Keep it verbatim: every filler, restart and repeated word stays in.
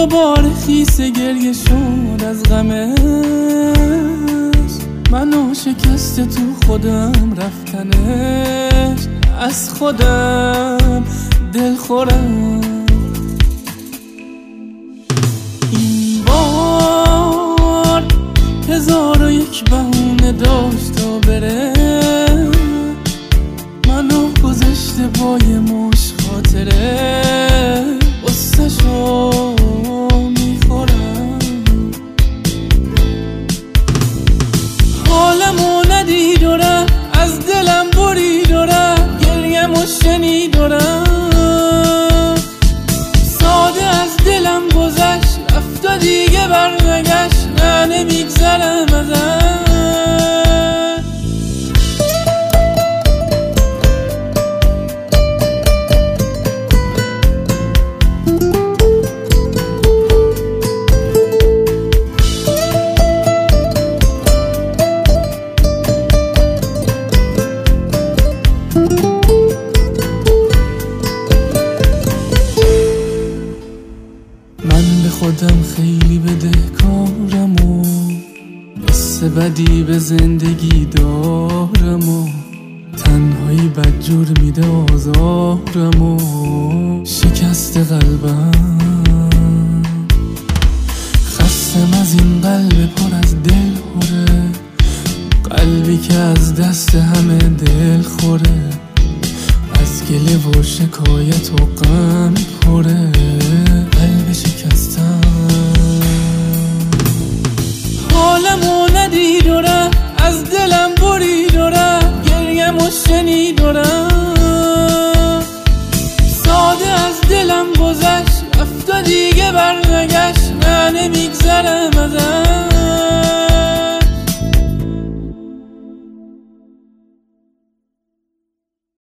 دوباره خیس گریه شد از غمش، منو شکسته تو خودم رفتنش، از خودم دل خورم. این بار هزار و یک بهونه داشت تا بره، منو گذشته با یه مش خاطره، قصه‌شو میخورم. حالمو ندید و رفت، از دلم برید و رفت، گریه‌مو شنید و رفت، ساده از دلم گذشت، رفت و دیگه برنگشت، نه نمیگذرم ازش. من به خودم خیلی بدهکارم و قصه بدی به زندگی دارم و تنهایی بدجور میده آزارم و شکست قلبم، خستم از این قلب پر از دل خوره، قلبی که از دست همه دل خوره، از گله و شکایت و غم پره، قلب شکستم. حالمو ندید و رفت، از دلم برید و رفت، گریه‌مو شنید و رفت، ساده از دلم گذشت، رفت و دیگه برنگشت، نه نمیگذرم ازش.